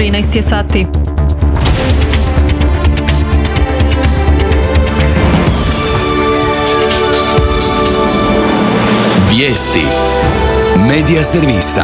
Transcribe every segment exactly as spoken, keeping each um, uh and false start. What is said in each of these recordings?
trinaest je sati. Vijesti Medija servisa.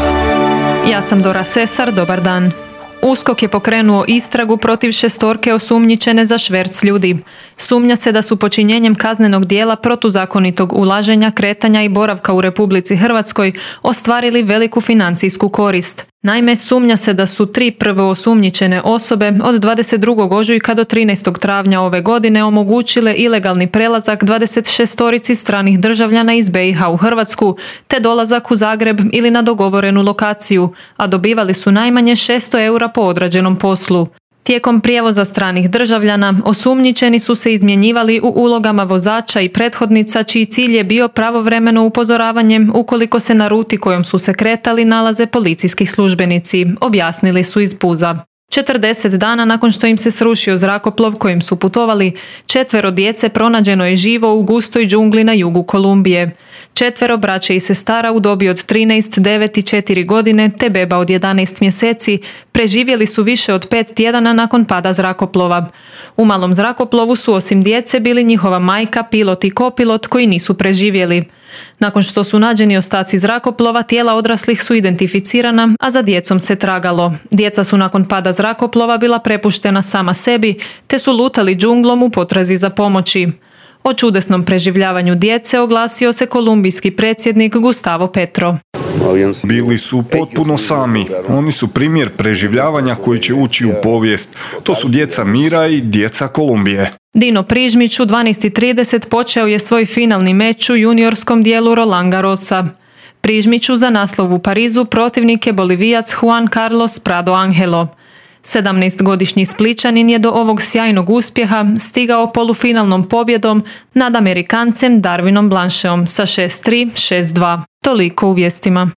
Ja sam Dora Sesar, dobar dan. USKOK je pokrenuo istragu protiv šestorke osumnjičene za šverc ljudi. Sumnja se da su počinjenjem kaznenog dijela protuzakonitog ulaženja, kretanja i boravka u Republici Hrvatskoj ostvarili veliku financijsku korist. Naime, sumnja se da su tri prvo osumnjičene osobe od dvadeset drugog ožujka do trinaestog travnja ove godine omogućile ilegalni prelazak dvadeset šestorici stranih državljana iz be i ha u Hrvatsku, te dolazak u Zagreb ili na dogovorenu lokaciju, a dobivali su najmanje šesto eura po odrađenom poslu. Tijekom prijevoza stranih državljana, osumnjičeni su se izmjenjivali u ulogama vozača i prethodnica čiji cilj je bio pravovremeno upozoravanje ukoliko se na ruti kojom su se kretali nalaze policijski službenici, objasnili su iz Puza. četrdeset dana nakon što im se srušio zrakoplov kojim su putovali, četvero djece pronađeno je živo u gustoj džungli na jugu Kolumbije. Četvero braće i sestara u dobi od trinaest, devet i četiri godine te beba od jedanaest mjeseci preživjeli su više od pet tjedana nakon pada zrakoplova. U malom zrakoplovu su osim djece bili njihova majka, pilot i kopilot koji nisu preživjeli. Nakon što su nađeni ostaci zrakoplova, tijela odraslih su identificirana, a za djecom se tragalo. Djeca su nakon pada zrakoplova bila prepuštena sama sebi, te su lutali džunglom u potrazi za pomoći. O čudesnom preživljavanju djece oglasio se kolumbijski predsjednik Gustavo Petro. Bili su potpuno sami. Oni su primjer preživljavanja koji će ući u povijest. To su djeca mira i djeca Kolumbije. Dino Prižmić u dvanaest i trideset počeo je svoj finalni meč u juniorskom dijelu Roland Garrosa. Prižmiću za naslov u Parizu protivnik je Bolivijac Juan Carlos Prado Angelo. sedamnaestogodišnji Splićanin je do ovog sjajnog uspjeha stigao polufinalnom pobjedom nad Amerikancem Darwinom Blancheom sa šest tri, šest dva. Toliko u vijestima.